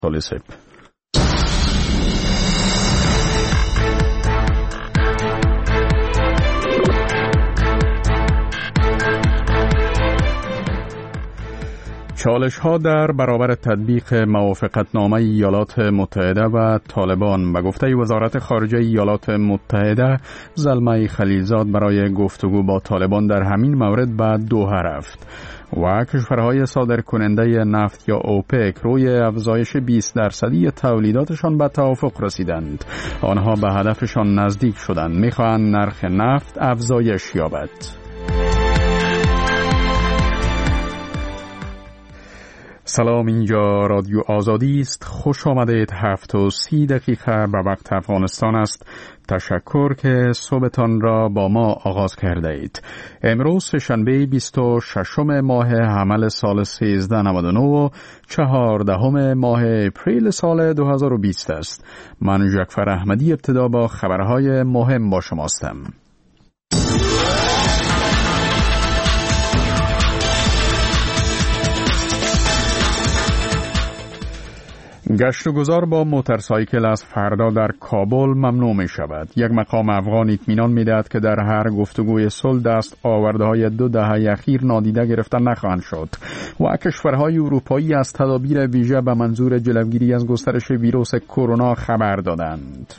طالسب. چالش‌ها در برابر تطبیق موافقتنامه ایالات متحده و طالبان. به گفته وزارت خارجه ایالات متحده، زلمه خلیلزاد برای گفتگو با طالبان در همین مورد به دوحه رفت و کشورهای صادرکننده نفت یا اوپک روی افزایش 20% تولیداتشان به توافق رسیدند. آنها به هدفشان نزدیک شدند. می‌خواهند نرخ نفت افزایش یابد. سلام، اینجا رادیو آزادی است. خوش آمدید. 7:30 به وقت افغانستان است. تشکر که صبحتان را با ما آغاز کرده اید. امروز سه‌شنبه 26 ماه حمل سال 1399 و 14 ماه اپریل سال 2020 است. من جعفر احمدی ابتدا با خبرهای مهم با شما هستم. گشت و گذار با موتورسایکل از فردا در کابل ممنوع می شود. یک مقام افغان اطمینان می دهد که در هر گفتگوی صلح دست آورده‌های 2 دهه اخیر نادیده گرفته نخواهند شد و کشورهای اروپایی از تدابیر ویژه به منظور جلوگیری از گسترش ویروس کرونا خبر دادند.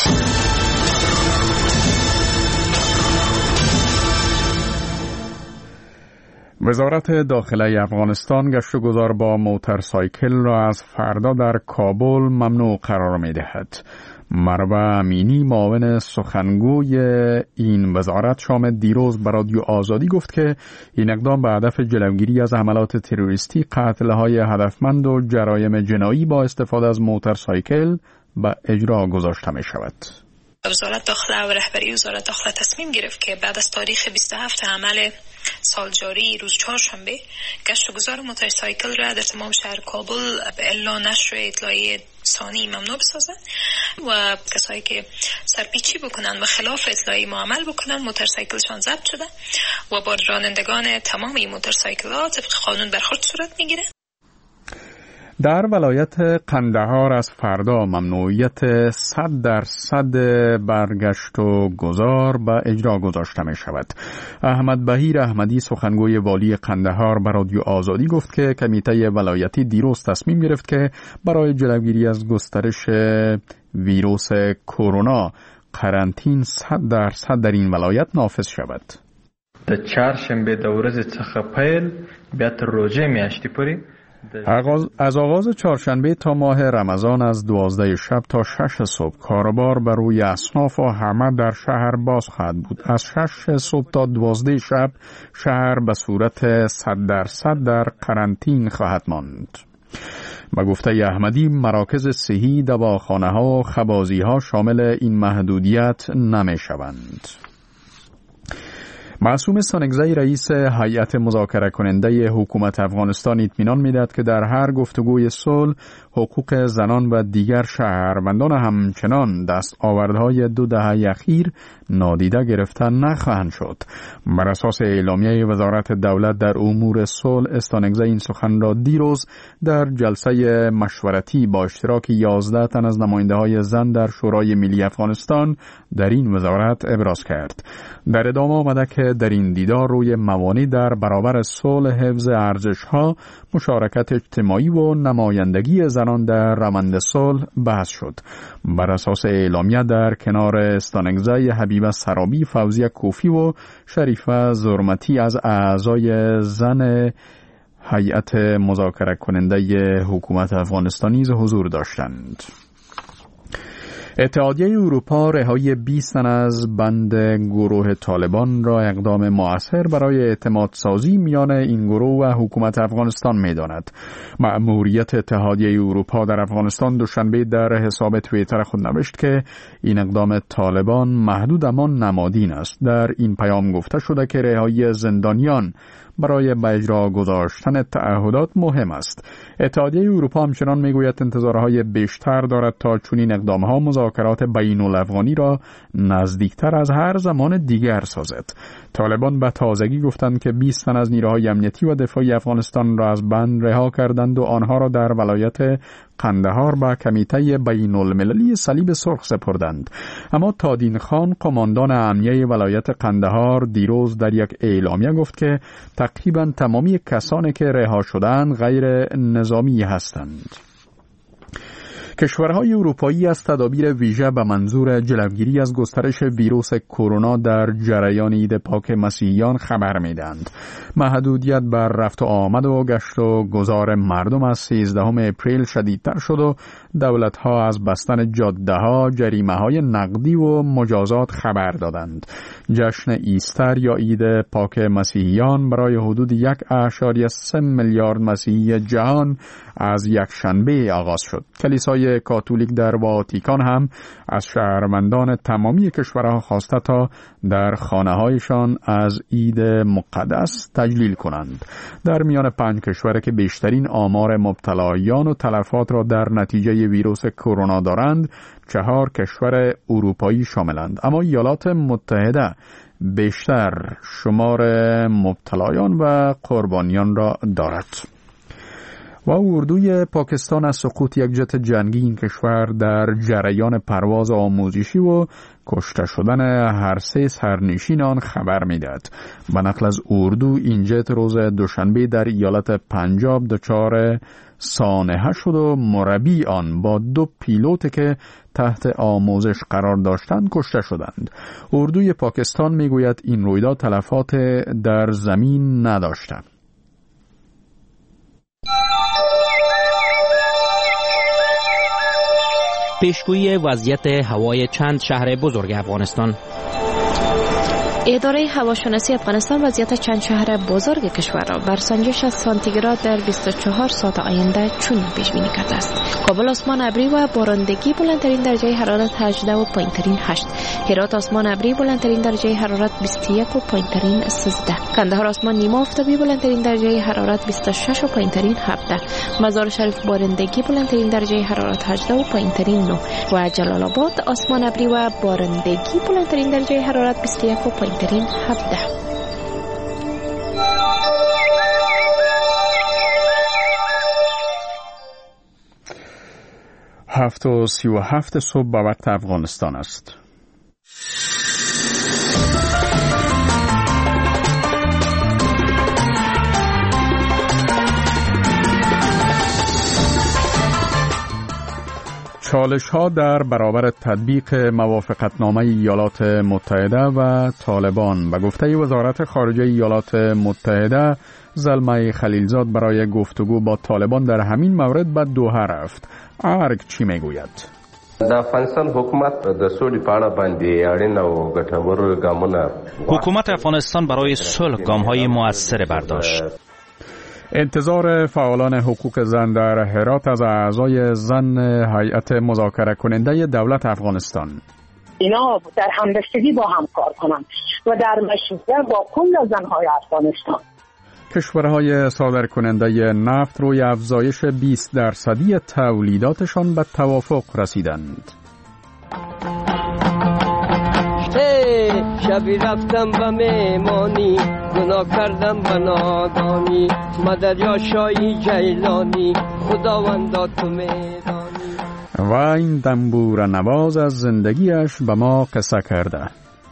وزارت داخله افغانستان گشت و گذار با موتورسایکل را از فردا در کابل ممنوع قرار می دهد. مروه امینی، معاون سخنگوی این وزارت، شام دیروز به رادیو آزادی گفت که این اقدام به هدف جلوگیری از حملات تروریستی، قتل‌های هدفمند و جرایم جنایی با استفاده از موتورسایکل به اجرا گذاشته می شود. وزارت داخله و رهبری وزارت داخله تصمیم گرفت که بعد از تاریخ 27 حمل سال جاری روز چهارشنبه گشت و گذار موتورسایکل را در تمام شهر کابل به اعلان نشر اطلاعیه ثانی ممنوع بسازند و کسایی که سرپیچی بکنن و خلاف اطلاعیه معامل بکنن موتورسایکلشان ضبط شده و با رانندگان تمام این موتورسایکلات طبق قانون برخورد صورت میگیره. در ولایت قندهار از فردا ممنوعیت 100% برگشت و گذار به اجرا گذاشته می شود. احمد بهیر احمدی، سخنگوی والی قندهار، به رادیو آزادی گفت که کمیته ولایتی دیروز تصمیم گرفت که برای جلوگیری از گسترش ویروس کرونا قرنطین 100% در این ولایت نافذ شود. د چهارشنبه د ورځې څخه پیل بیا تر روژه میاشتې پورې از آغاز چهارشنبه تا ماه رمضان از 12 شب تا 6 صبح کاروبار بر روی اصناف و همه در شهر باز خواهد بود. از 6 صبح تا 12 شب شهر به صورت 100% در قرنطین خواهد ماند. به گفته احمدی، مراکز صحی، دواخانه ها و خبازی ها شامل این محدودیت نمی شوند. معصوم سانگزی، رئیس هیئت مذاکره کننده حکومت افغانستان، اطمینان می‌دهد که در هر گفتگوی صلح حقوق زنان و دیگر شهروندان همچنان دستاوردهای 2 دهه اخیر نادیده گرفته نخواهند شد. بر اساس اعلامیه وزارت دولت در امور صلح، استانگزی این سخن را دیروز در جلسه مشورتی با اشتراک 11 تن از نماینده‌های زن در شورای ملی افغانستان در این وزارت ابراز کرد. در ادامه آمده که در این دیدار روی موانع در برابر صلح، حفظ ارزش‌ها، مشارکت اجتماعی و نمایندگی زنان در روند صلح بحث شد. بر اساس اعلامیه در کنار استانگزی، حبیبه سرابی، فوزیه کوفی و شریفه زرمتی از اعضای زن هیئت مذاکره کننده حکومت افغانستان نیز حضور داشتند. اتحادیه اروپا رهایی 20 تن از بند گروه طالبان را اقدام مؤثر برای اعتماد سازی میان این گروه و حکومت افغانستان می‌داند. مأموریت اتحادیه اروپا در افغانستان دوشنبه در حساب توییتر خود نوشت که این اقدام طالبان محدود اما نمادین است. در این پیام گفته شده که رهایی زندانیان برای به اجرا گذاشتن تعهدات مهم است. اتحادیه اروپا همچنان میگوید انتظارهای بیشتر دارد تا چنین اقدامها مذاکرات بین الافغانی را نزدیکتر از هر زمان دیگر سازد. طالبان به تازگی گفتند که 20 تن از نیروهای امنیتی و دفاعی افغانستان را از بند رها کردند و آنها را در ولایت قندهار به کمیته بین المللی صلیب سرخ سپردند. اما تادین خان، قماندان امنیه ولایت قندهار، دیروز در یک اعلامیه گفت که تقریبا تمامی کسانی که رها شدند غیر نظامی هستند. کشورهای اروپایی از تدابیر ویژه به منظور جلوگیری از گسترش ویروس کرونا در جریان عید پاک مسیحیان خبر میدهند. محدودیت بر رفت و آمد و گشت و گذار مردم از 13 اپریل شدیدتر شد و دولت‌ها از بستن جاده‌ها، جریمه‌های نقدی و مجازات خبر دادند. جشن ایستر یا عید پاک مسیحیان برای حدود 1.3 میلیارد مسیحی جهان از یک شنبه آغاز شد. کلیسای کاتولیک در واتیکان هم از شهروندان تمامی کشورها خواسته تا در خانه‌هایشان از عید مقدس تجلیل کنند. در میان 5 کشور که بیشترین آمار مبتلایان و تلفات را در نتیجه ویروس کرونا دارند، 4 کشور اروپایی شاملند. اما ایالات متحده بیشتر شمار مبتلایان و قربانیان را دارد. و اردوی پاکستان از سقوط یک جت جنگی این کشور در جریان پرواز آموزشی و کشته شدن هر 3 سرنشین آن خبر میدهد. به نقل از اردو، این جت روز دوشنبه در ایالت پنجاب دچار سانحه شد و مربی آن با 2 پیلوت که تحت آموزش قرار داشتند کشته شدند. اردوی پاکستان میگوید این رویداد تلفات در زمین نداشته. پیشگویی وضعیت هوای چند شهر بزرگ افغانستان. اداره هواشناسی افغانستان وضعیت چند شهر بزرگ کشور را بر سنجش از سانتیگراد در 24 ساعت آینده چنین پیش بینی کرده است: کابل آسمان ابری و بارندگی، بلندترین درجه حرارت 18 و پایینترین 8. هرات آسمان ابری، بلندترین درجه حرارت 21 و پایینترین 13. کندهار آسمان نیمه آفتابی، بلندترین درجه حرارت 26 و پایینترین 17. مزار شریف بارندگی، بلندترین درجه حرارت 18 و پایینترین 9. و جلال آباد آسمان ابری و بارندگی، بلندترین درجه حرارت 21 و پایینترین 17. هفت و 37 صبح به وقت افغانستان است. چالش‌ها در برابر تطبیق موافقتنامه ایالات متحده و طالبان. به گفته وزارت خارجه ایالات متحده، زلمه خلیلزاد برای گفتگو با طالبان در همین مورد به دوحه رفت. ارگ چی میگوید؟ د افغانستان حکومت د سولې په اړه باندې اړین او ګټور ګامونه. حکومت افغانستان برای صلح گام‌های مؤثر برداشت. انتظار فعالان حقوق زن در هرات از اعضای زن هیئت مذاکره کننده دولت افغانستان. اینا در همبستگی با هم کار کنند و در مشورت با کل زنهای افغانستان. کشورهای صادر کننده نفت روی افزایش 20% تولیداتشان به توافق رسیدند. شبی رفتم به مهمانی، گناه کردم به نادانی، مدریا شایی جیلانی، خداوندا تو میدانی. و این دنبور نواز از زندگیش به ما قصه کرده.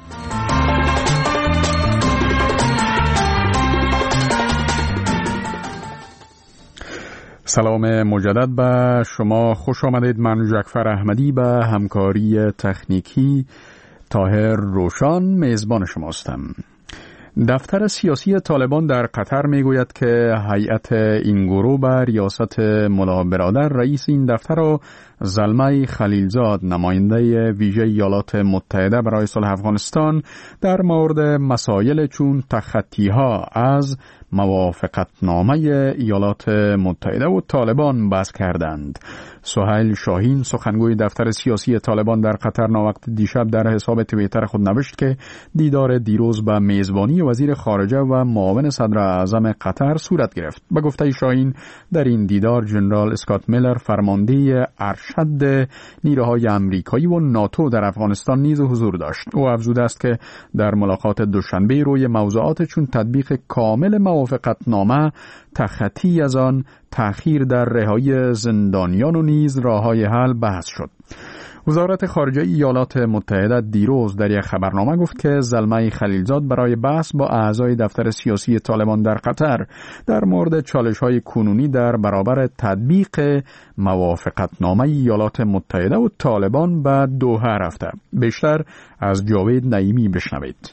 سلام مجدد به شما، خوش آمدید. من جعفر احمدی به همکاری تکنیکی طاهر روشان میزبان شماستم. دفتر سیاسی طالبان در قطر میگوید که هیئت این گروه به ریاست ملا برادر رئیس این دفتر و زلمه خلیلزاد نماینده ویژه ایالات متحده برای صلح افغانستان در مورد مسائل چون تخطی‌ها از موافقتنامه ایالات متحده و طالبان بحث کردند. سهیل شاهین سخنگوی دفتر سیاسی طالبان در قطر ناوقت دیشب در حساب توییتر خود نوشت که دیدار دیروز به میزبانی وزیر خارجه و معاون صدر اعظم قطر صورت گرفت. به گفته شاهین در این دیدار جنرال اسکات میلر فرمانده ارشد نیروهای آمریکایی و ناتو در افغانستان نیز حضور داشت. او افزوده است که در ملاقات دوشنبه روی موضوعات چون تطبیق کامل موافقتنامه تخطی از آن تأخیر در رهایی زندانیان و نیز راههای حل بحث شد. وزارت خارجه ایالات متحده دیروز در یک خبرنامه گفت که زلمه خلیلزاد برای بحث با اعضای دفتر سیاسی طالبان در قطر در مورد چالش‌های کنونی در برابر تطبیق موافقتنامه ایالات متحده و طالبان به دوحه رفته. بیشتر از جاوید نعیمی بشنوید.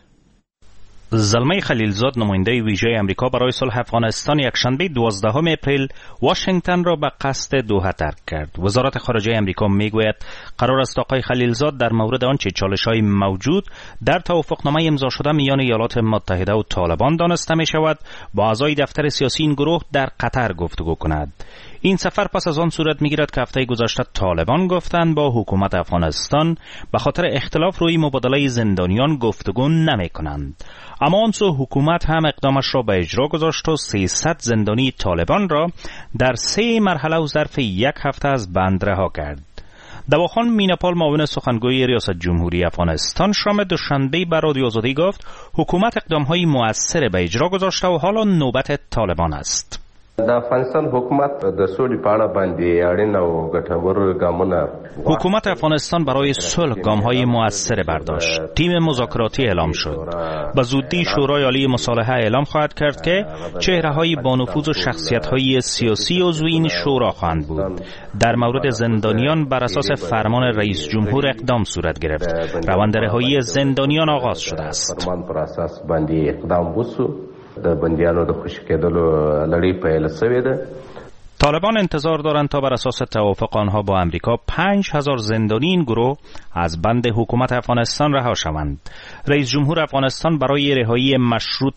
زلمه خلیلزاد نماینده ویژه امریکا برای صلح افغانستان یکشنبه 12 اپریل واشنگتن را به قصد دوحه ترک کرد. وزارت خارجه امریکا میگوید قرار است آقای خلیلزاد در مورد آنچه چالش‌های موجود در توافقنامه امضا شده میان ایالات متحده و طالبان دانسته می شود با اعضای دفتر سیاسی این گروه در قطر گفتگو کند. این سفر پس از آن صورت میگیرد که هفته گذشته طالبان گفتند با حکومت افغانستان به خاطر اختلاف روی مبادله زندانیان گفتگو نمی کنند. اما آن سو حکومت هم اقدامش را به اجرا گذاشت و 300 زندانی طالبان را در 3 مرحله و ظرف 1 هفته از بند رها کرد. دواخان میناپال معاون سخنگوی ریاست جمهوری افغانستان شام دوشنبه به رادیو آزادی گفت حکومت اقدام‌های مؤثر به اجرا گذاشته و حالا نوبت طالبان است. د افغانستان حکومت د سولې په اړه باندې اړین او ګټور ګامونه حکومت افغانستان برای صلح گام‌های مؤثر برداشت. تیم مذاکراتی اعلام شد. به زودی شورای عالی مصالحه اعلام خواهد کرد که چهره‌های با نفوذ و شخصیت‌های سیاسی عضو این شورا خواهند بود. در مورد زندانیان بر اساس فرمان رئیس جمهور اقدام صورت گرفت. روند رهایی زندانیان آغاز شده است. پر اساس باندې اقدام وشو. د بندیانو د خوشی کېدلو لړۍ پیل شوې ده. طالبان انتظار دارند تا بر اساس توافق آنها با امریکا 5000 زندانی این گروه از بند حکومت افغانستان رها شوند. رئیس جمهور افغانستان برای رهایی مشروط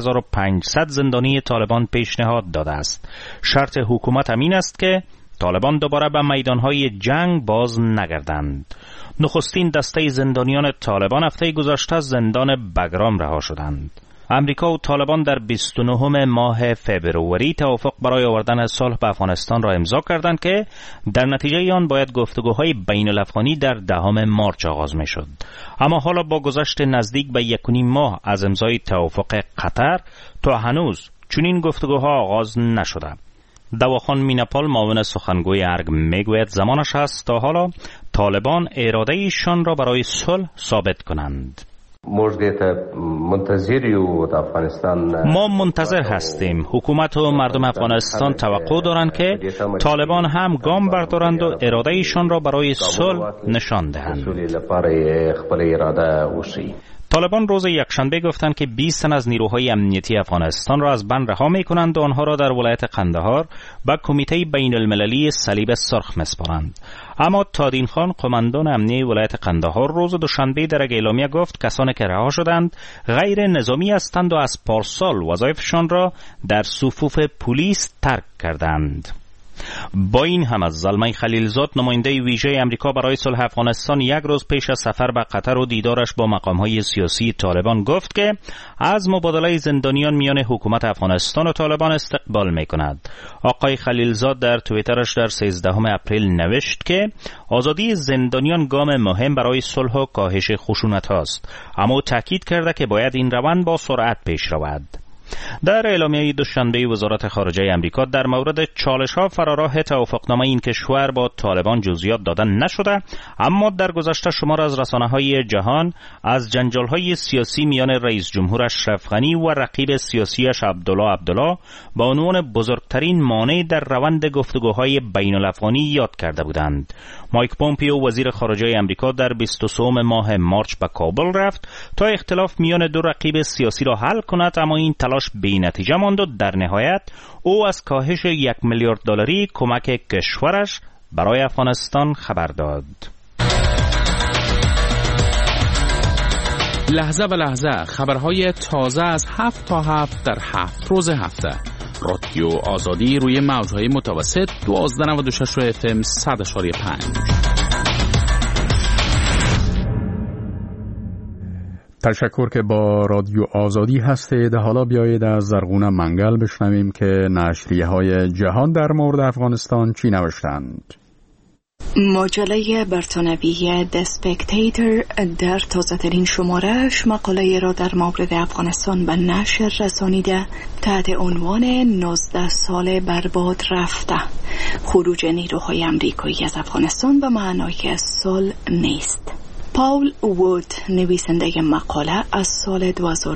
1500 زندانی طالبان پیشنهاد داده است. شرط حکومت همین است که طالبان دوباره به میدانهای جنگ باز نگردند. نخستین دسته زندانیان طالبان هفته گذشته از زندان بگرام رها شدند. امریکا و طالبان در 29 ماه فوریه توافق برای آوردن صلح به افغانستان را امضا کردند که در نتیجه آن باید گفتگوهای بین الافغانی در 10 مارس آغاز می شد. اما حالا با گذشت نزدیک به 1.5 ماه از امضای توافق قطر تا هنوز چنین گفتگوها آغاز نشده. دواخان میناپال معاون سخنگوی ارگ میگوید زمانش است تا حالا طالبان اراده ایشان را برای صلح ثابت کنند. ما منتظر هستیم. حکومت و مردم افغانستان توقع دارند که طالبان هم گام بردارند و اراده ایشان را برای صلح نشان دهند. طالبان روز یکشنبه گفتند که 20 تن از نیروهای امنیتی افغانستان را از بند رها می‌کنند و آنها را در ولایت قندهار به کمیته بین المللی صلیب سرخ می‌سپارند. اما تادین خان قماندان امنیه ولایت قندهار روز دوشنبه در یک اعلامیه گفت کسانی که رها شدند غیر نظامی هستند و از پارسال وظایفشان را در صفوف پلیس ترک کردند. با این هم از زلمه خلیلزاد نماینده ویژه امریکا برای صلح افغانستان یک روز پیش از سفر به قطر و دیدارش با مقام‌های سیاسی طالبان گفت که از مبادله زندانیان میان حکومت افغانستان و طالبان استقبال می‌کند. آقای خلیلزاد در توییترش در 13 اپریل نوشت که آزادی زندانیان گام مهم برای صلح و کاهش خشونت است، اما تاکید کرده که باید این روند با سرعت پیش رود. در اعلامیه دوشنبه وزارت خارجه امریکا در مورد چالش‌ها فراراه توافقنامه این کشور با طالبان جزئیات دادن نشده، اما در گذشته شمار از رسانه‌های جهان از جنجال‌های سیاسی میان رئیس جمهور اشرف غنی و رقیب سیاسیش عبدالله با عنوان بزرگترین مانع در روند گفتگوهای بین‌الافغانی یاد کرده بودند. مایک پومپیو وزیر خارجه امریکا در 23 ماه مارس به کابل رفت تا اختلاف میان دو رقیب سیاسی را حل کند، اما این تلاش بی نتیجه ماند و در نهایت او از کاهش 1 میلیارد دلاری کمک کشورش برای افغانستان خبر داد. لحظه به لحظه خبرهای تازه از 7 تا 7 در 7 روز هفته. رادیو آزادی روی موجهای متوسط 1296 FM 100.5. تشکر که با رادیو آزادی هستید. حالا بیایید از زرغون منگل بشنویم که نشریه‌های جهان در مورد افغانستان چی نوشتند. مجله برتانوی The Spectator در تازه‌ترین شماره‌اش مقاله را در مورد افغانستان به نشر رسانیده تحت عنوان 19 سال برباد رفته، خروج نیروهای آمریکایی از افغانستان به معنای سال نیست. پاول وود نویسنده مقاله از سال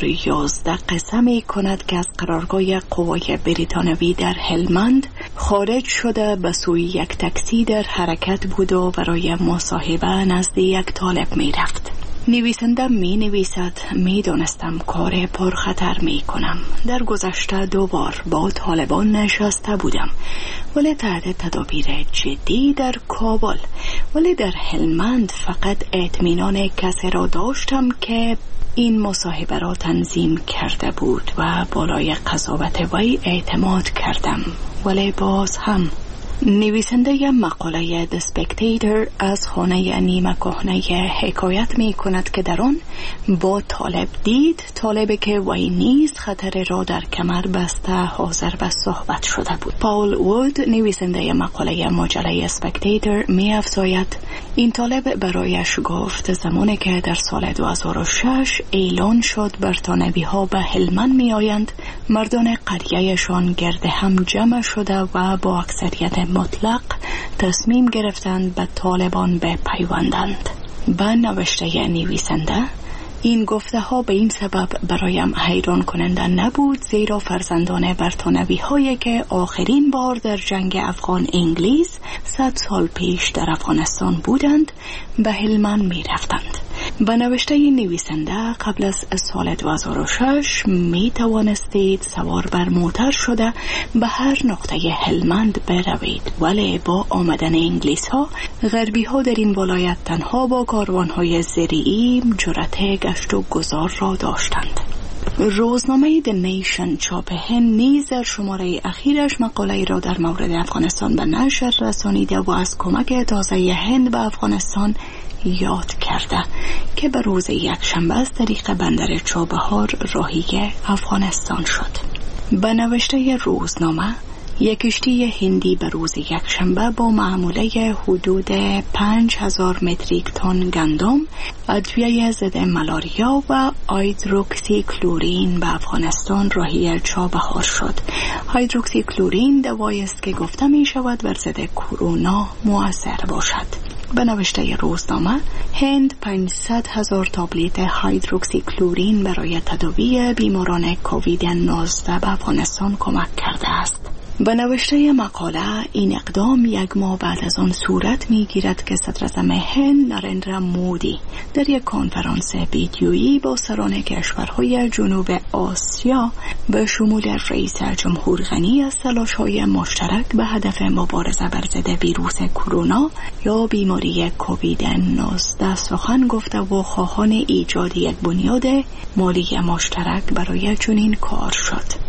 2011 قصه می کند که از قرارگاه قوای بریتانوی در هلمند خارج شده به سوی یک تاکسی در حرکت بود و برای مصاحبه نزد یک طالب می رفت. نویسنده می نویسد می دانستم کار پرخطر می کنم. در گذشته 2 بار با طالبان نشسته بودم، ولی تحت تدابیر جدی در کابل، ولی در هلمند فقط اطمینان کسی را داشتم که این مصاحبه را تنظیم کرده بود و بالای قضاوت وی اعتماد کردم، ولی باز هم. نویسنده مقاله The Spectator از خانه نیمه کهنه حکایت می کند که در آن با طالب دید، طالبی که وی نیز خطر را در کمر بسته حاضر به صحبت شده بود. پاول وود نویسنده مقاله مجله Spectator می افزاید این طالب برایش گفت زمانی که در سال 2006 اعلان شد برتانوی ها به هلمند می آیند، مردان قریهشان گرد هم جمع شده و با اکثریت مطلق تصمیم گرفتند به طالبان بپیوندند. به نوشته نویسنده این گفته ها به این سبب برایم حیران کننده نبود، زیرا فرزندان برتانوی هایی که آخرین بار در جنگ افغان انگلیس 100 سال پیش در افغانستان بودند به هلمند می رفتند. به نوشته نویسنده قبل از سال 2006 می توانستید سوار بر موتر شده به هر نقطه هلمند بروید، ولی با آمدن انگلیس ها غربی ها در این ولایت تنها با کاروان های زرعی جرأت گشت و گذار را داشتند. روزنامه The Nation چاپ هند نیز در شماره اخیرش مقاله را در مورد افغانستان به نشر رسانیده و از کمک تازه هند به افغانستان یاد کرده که به روز یکشنبه از طریق بندر چابهار راهی افغانستان شد. به نوشته روزنامه یک کشتی هندی به روز یکشنبه با محموله حدود 5000 متریک تن گندم، ادویه ضد ملاریا و هیدروکسی کلورین به افغانستان راهی چابهار شد. هیدروکسی کلورین دوایی است که گفته می شود بر ضد کرونا مؤثر باشد. به نوشته روزنامه هند 500,000 تابلت هیدروکسی کلورین برای تداوی بیماران کووید 19 به افغانستان کمک کرده است. به نوشته مقاله این اقدام یک ماه بعد از آن صورت می گیرد که صدراعظم هند نریندرا مودی در یک کنفرانس ویدیویی با سران کشورهای جنوب آسیا به شمول رئیس جمهور غنی از تلاش‌های مشترک به هدف مبارزه بر ضد ویروس کرونا یا بیماری کووید 19 سخن گفته و خواهان ایجاد یک بنیاد مالی مشترک برای چنین کار شد.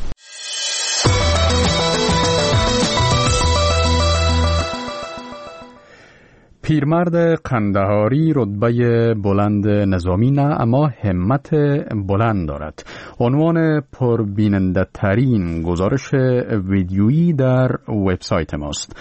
پیرمرد قندهاری رتبه بلند نظامی نه، اما همت بلند دارد. عنوان پربیننده ترین گزارش ویدیویی در وبسایت ماست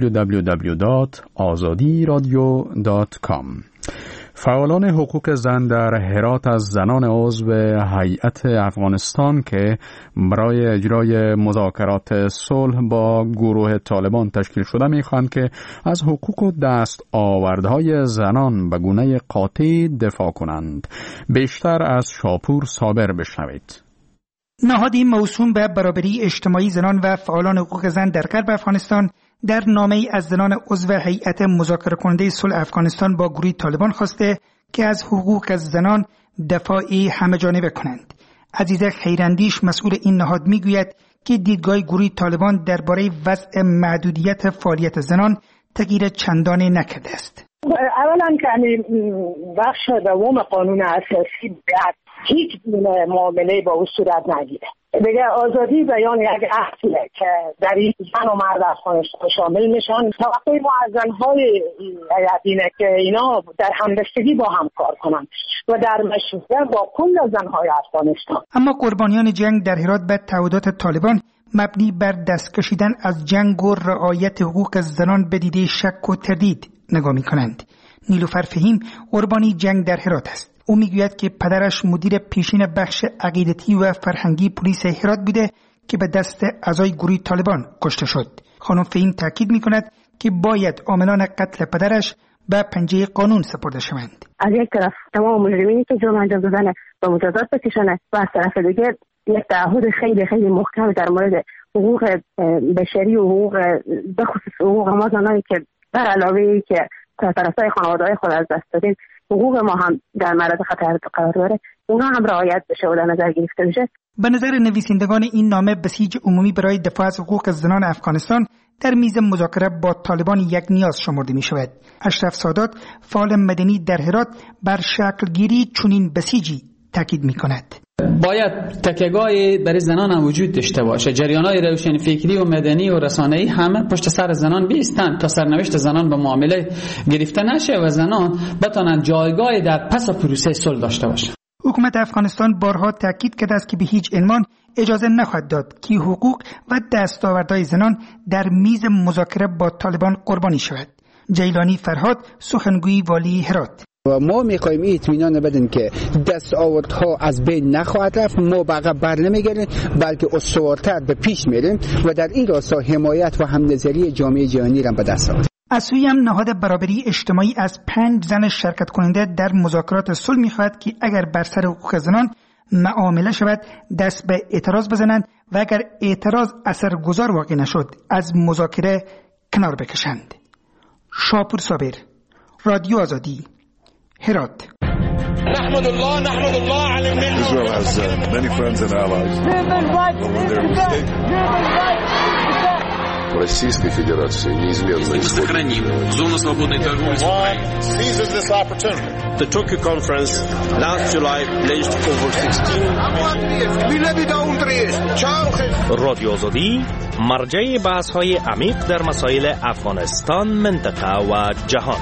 www.azadiradio.com. فعالان حقوق زن در هرات از زنان عضو هیئت افغانستان که برای اجرای مذاکرات صلح با گروه طالبان تشکیل شده می‌خواهند که از حقوق و دستاوردهای زنان به گونه قاطع دفاع کنند. بیشتر از شاپور صابر بشنوید. نهادی موسوم به برابری اجتماعی زنان و فعالان حقوق زن در غرب افغانستان در نامه‌ای از زنان عضو هیئت مذاکره کننده صلح افغانستان با گروه طالبان خواسته که از حقوق زنان دفاعی همه‌جانبه کنند. عزیزه خیراندیش مسئول این نهاد میگوید که دیدگاه گروه طالبان درباره وضع محدودیت فعالیت زنان تغییر چندانی نکرده است. اولا که بخش دوم قانون اساسی باید هیچ معامله با او صورت نگیره. دیگه آزادی بیان یک اصله که در این زن و مرد افغانستان شامل میشن. توقع ما از زنهای اینه که اینا در همبستگی با هم کار کنن و در مشروطه با کل زنهای افغانستان. اما قربانیان جنگ در هرات به تعهدات طالبان مبنی بر دست کشیدن از جنگ و رعایت حقوق زنان به دیده شک و تردید نگاه می‌کنند. نیلوفر فهیم قربانی جنگ در هرات است. او میگوید که پدرش مدیر پیشین بخش عقیدتی و فرهنگی پلیس هرات بوده که به دست اعضای گروه طالبان کشته شد. خانم فهیم تاکید می‌کند که باید عاملان قتل پدرش به پنجه قانون سپرده شوند. از یک طرف تمام مجرمینی که جرم انجام دادن با مجازات بکشند و از طرف دیگر یک تعهد خیلی خیلی محکم در مورد حقوق بشری و حقوق بخصوص حقوق ما زنانی که بر علاوه که طرفدار خانواده‌های خود از دست دادیم حقوق ما هم در معرض خطر قرار داره، اونها هم رعایت بشه و در نظر گرفته بشه. به نظر نویسندگان این نامه بسیج عمومی برای دفاع از حقوق زنان افغانستان در میز مذاکره با طالبان یک نیاز شمرده می شود. اشرف سادات فعال مدنی در هرات بر شکلگیری چنین بسیجی تاکید می کند. باید تکیه‌گاهی برای زنان هم وجود داشته باشه. جریان‌های روشن فکری و مدنی و رسانه‌ای همه پشت سر زنان بیستن تا سرنوشت زنان به معامله گرفته نشه و زنان بتونن جایگاهی در پس پروسه صلح داشته باشن. حکومت افغانستان بارها تاکید کرده است که به هیچ عنوان اجازه نخواهد داد که حقوق و دستاوردهای زنان در میز مذاکره با طالبان قربانی شود. جیلانی فرهاد، سخنگوی والی هرات: و ما میخوایم اطمینان بدیم که دستاوردها از بین نخواهد رفت. ما عقب بر نمیگردیم بلکه استوارتر به پیش میریم و در این راستا حمایت و همنظری جامعه جهانی را به دست آورد. از سوی هم نهاد برابری اجتماعی از 5 زن شرکت کننده در مذاکرات صلح میخواهد که اگر بر سر حقوق زنان معامله شود دست به اعتراض بزنند و اگر اعتراض اثرگذار واقع نشد از مذاکره کنار بکشند. شاپور صابر، رادیو آزادی، هرات. نحمد الله على الملك. Israel has many friends and allies. Российской Федерации неизменно сохраним зону свободной торговли с Украиной. Seizes this opportunity. The Tokyo conference last July pledged over 16 رادیو آزادی مرجع بحث‌های عمیق در مسائل افغانستان، منطقه و جهان.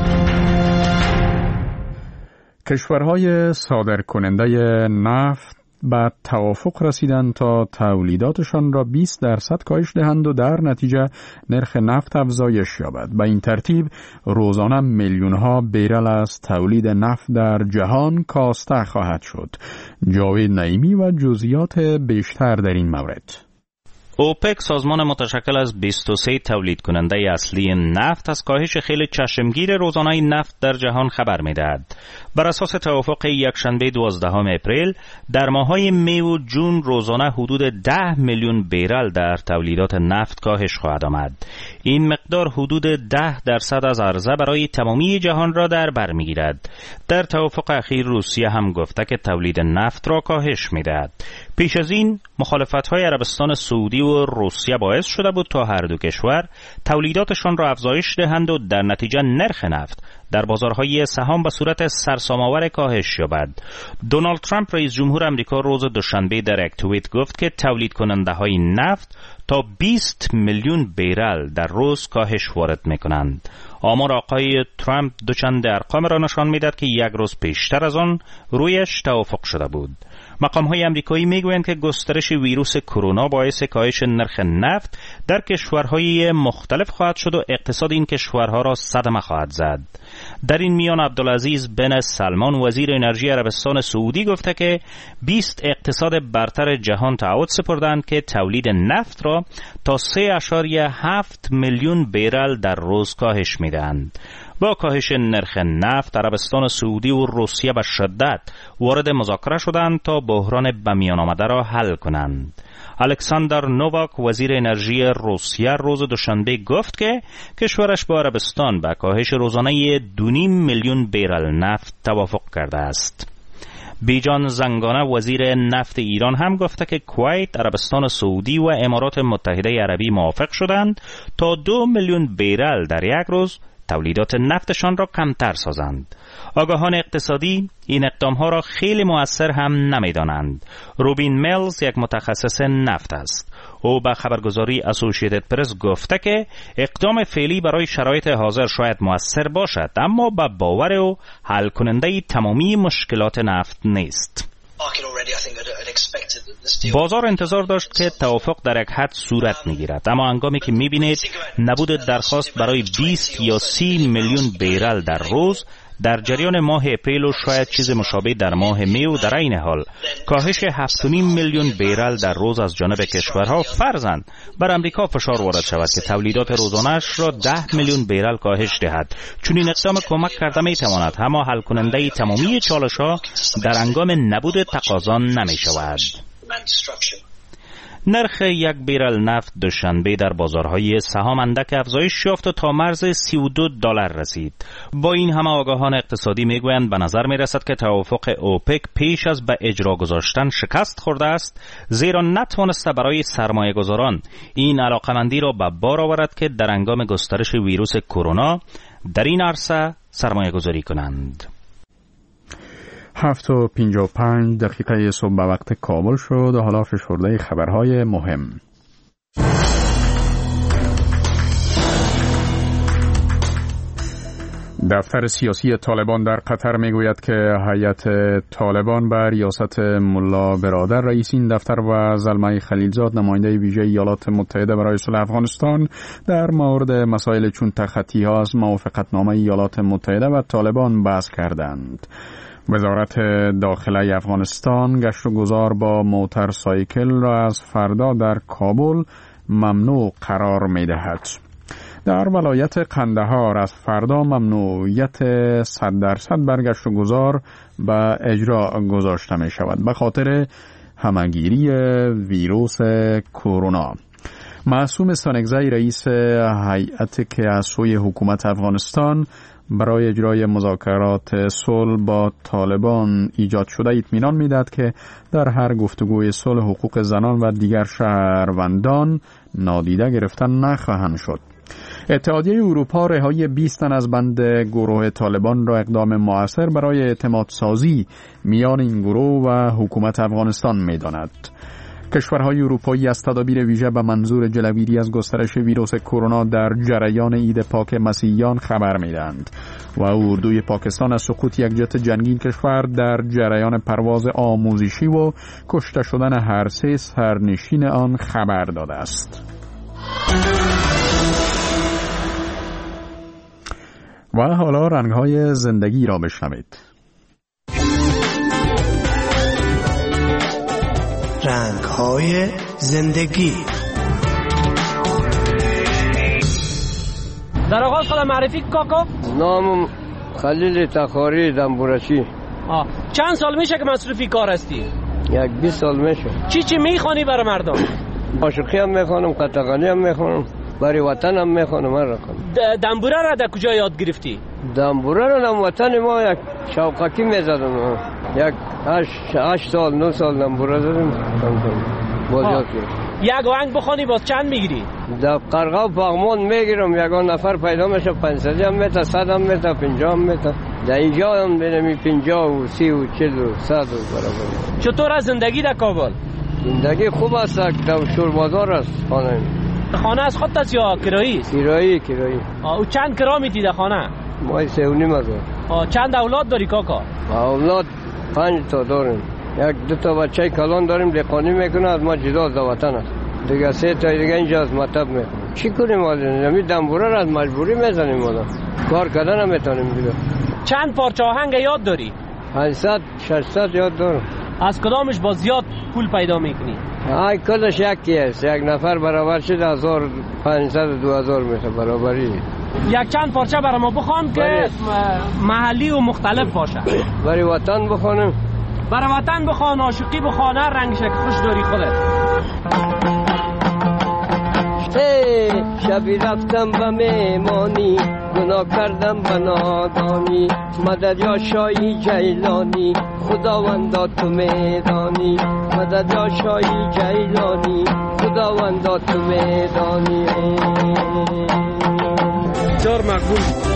کشورهای صادرکننده نفت به توافق رسیدند تا تولیداتشان را 20% کاهش دهند و در نتیجه نرخ نفت افزایش یابد. به این ترتیب روزانه میلیون‌ها بیرل از تولید نفت در جهان کاسته خواهد شد. جاوید نعیمی و جزئیات بیشتر در این مورد. اوپک، سازمان متشکل از 23 تولید کننده اصلی نفت، از کاهش خیلی چشمگیر روزانه نفت در جهان خبر می‌دهد. بر اساس توافق یکشنبه 12 اپریل در ماه‌های می و جون روزانه حدود 10 میلیون بیرل در تولیدات نفت کاهش خواهد آمد. این مقدار حدود 10% از عرضه برای تمامی جهان را در بر می‌گیرد. در توافق اخیر روسیه هم گفته که تولید نفت را کاهش می‌دهد. پیش از این مخالفت‌های عربستان سعودی و روسیه باعث شده بود تا هر دو کشور تولیداتشان را افزایش دهند و در نتیجه نرخ نفت در بازارهای سهام به صورت سرسام‌آور کاهش یابد. دونالد ترامپ رئیس جمهور آمریکا روز دوشنبه در یک توییت گفت که تولید کننده‌های نفت تا 20 میلیون بیرل در روز کاهش وارد می‌کنند. آمار آقای ترامپ دوچند ارقام را نشان می‌دهد که یک روز پیشتر از آن رویش توافق شده بود. مقام‌های آمریکایی میگویند که گسترش ویروس کرونا باعث کاهش نرخ نفت در کشورهای مختلف خواهد شد و اقتصاد این کشورها را صدمه خواهد زد. در این میان عبدالعزیز بن سلمان وزیر انرژی عربستان سعودی گفته که 20 اقتصاد برتر جهان تعهد سپردند که تولید نفت را تا 3.7 میلیون بیرل در روز کاهش میدهند. با کاهش نرخ نفت عربستان سعودی و روسیه به شدت وارد مذاکره شدند تا بحران به میان آمده را حل کنند. الکساندر نوواک وزیر انرژی روسیه روز دوشنبه گفت که کشورش با عربستان به کاهش روزانه 2.5 میلیون بیرل نفت توافق کرده است. بیجان زنگانه وزیر نفت ایران هم گفته که کویت، عربستان سعودی و امارات متحده عربی موافق شدند تا 2 میلیون بیرل در یک روز تولیدات نفتشان را کمتر سازند. آگاهان اقتصادی این اقدامها را خیلی مؤثر هم نمی‌دانند. روبین میلز یک متخصص نفت است. او به خبرگزاری اسوسییتد پرس گفته که اقدام فعلی برای شرایط حاضر شاید مؤثر باشد، اما به باور او حل کننده تمامی مشکلات نفت نیست. بازار انتظار داشت که توافق در یک حد صورت میگیرد، اما هنگامی که میبینید نبود درخواست برای 20 یا 30 میلیون بیرل در روز در جریان ماه اپریل و شاید چیز مشابه در ماه می و در این حال کاهش 7.5 میلیون بیرل در روز از جانب کشورها فرضاً بر امریکا فشار وارد شود که تولیدات روزانه‌اش را 10 میلیون بیرل کاهش دهد، چون این اقدام کمک کرده میتواند اما حل کننده تمامی چالش‌ها در هنگام نبود تقاضا نمیشود. نرخ یک بیرل نفت دوشنبه در بازارهای سهام اندک افزایش یافت و تا مرز $32 رسید. با این همه آگاهان اقتصادی میگویند به نظر میرسد که توافق اوپک پیش از به اجرا گذاشتن شکست خورده است، زیرا نتوانسته برای سرمایه گذاران این علاقمندی را به بار آورد که در هنگام گسترش ویروس کرونا در این عرصه سرمایه گذاری کنند. 7:55 صبح به وقت کابل شد و حالا فشرده خبرهای مهم. دفتر سیاسی طالبان در قطر میگوید که هیئت طالبان به ریاست ملا برادر رئیس این دفتر و زلمه خلیلزاد نماینده ویژه ایالات متحده برای صلح افغانستان در مورد مسائل چون تخطی‌ها از موافقتنامه ایالات متحده و طالبان بحث کردند. وزارت داخله افغانستان گشت و گذار با موتر سایکل را از فردا در کابل ممنوع قرار می دهد. در ولایت قندهار از فردا ممنوعیت 100% برگشت و گذار به اجرا گذاشته می شود به خاطر همه‌گیری ویروس کرونا. معصوم استانکزی رئیس هیئت که از سوی حکومت افغانستان برای اجرای مذاکرات صلح با طالبان ایجاد شده اطمینان می‌دهد که در هر گفتگوی صلح حقوق زنان و دیگر شهروندان نادیده گرفته نخواهند شد. اتحادیه اروپا رهایی 20 تن از بند گروه طالبان را اقدام مؤثر برای اعتماد سازی میان این گروه و حکومت افغانستان می‌داند. کشورهای اروپایی از تدابیر ویژه به منظور جلوگیری از گسترش ویروس کرونا در جریان عید پاک مسیحیان خبر می‌دهند و اردوی پاکستان از سقوط یک جت جنگی کشور در جریان پرواز آموزشی و کشته شدن هر 3 سرنشین آن خبر داده است. و حالا رنگ‌های زندگی را بشنوید. رنگ‌های زندگی. در آغاز خودم معرفی کاکا. نامم خلیل تخاری دنبورشی. چند سال میشه که مصروفی کار هستی؟ 20 سال میشه. چی میخوانی برای مردم؟ عاشقی هم میخوانم، قطغانی هم میخوانم، برای وطن هم میخوانم. هر رقم. دنبوره را در کجا یاد گرفتی؟ دنبوره را در وطن ما یک شوقکی میزدم. 8 سال 9 سال دنبوره زدم. باز یاد گرفتم. یک آهنگ بخوانی باز چند میگیری؟ در قرقه و پغمان میگیرم. یگان نفر پیدا میشه 500 هم میته، 100 هم میته، 50 هم میته. در اینجا هم بینمی 50 و 30 و 40 و 100 برابر. چطور از زندگی در کابل؟ زندگی خوب است. در شور بازار است خانه. خانه از خودت است یا کرایی؟ کرایی. او چند کرا میدی در خانه؟ ما 3.5 چند اولاد داری کاکا؟ اولاد 5 تا داریم. 1-2 تا بچه کلان داریم، دهقانی میکنه، از ما جدا از وطن است. دیگه 3 تا دیگه اینجا از مطب میکنه. چی کنیم حالا؟ دنبوره را از مجبوری میزنیم حالا. کار کردن نمیتونیم دیگه. چند پارچه آهنگ یاد داری؟ 500 600 یاد دارم. از کدامش با زیاد پول پیدا میکنی؟ کلش یکی است. یک نفر برابر شد 1500 و 2000 میشه برابری. یک چند پارچه برای ما بخوان که محلی و مختلف باشه. برای وطن بخوانم. برای وطن بخوان، عاشقی بخوان، هر رنگش که خوش داری خودت. شبی رفتم به میمانی، گناه کردم به نادانی، مدد یا شاهی جیلانی، خداوندا تو میدانی، مدد یا شاهی جیلانی، خداوندا تو میدانی. بسیار مقبول.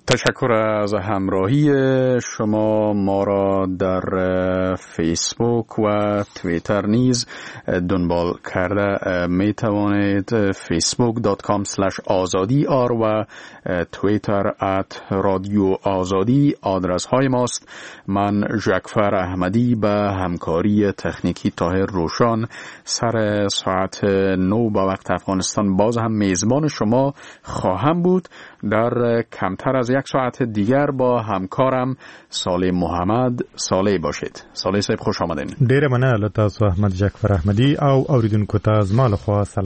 تشکر از همراهی شما. ما را در فیسبوک و توییتر نیز دنبال کرده می توانید. facebook.com/azadi.ar و توییتر @رادیو آزادی آدرس های ماست. من جعفر احمدی به همکاری تکنیکی طاهر روشان سر ساعت 9 به وقت افغانستان باز هم میزبان شما خواهم بود. در کمتر از یک ساعت دیگر با همکارم صالح محمد صالح باشید. صالح صاحب خوش آمدین. ډیره مننه له تاسو احمد جعفر احمدی او اوریدونکو ته زما له خوا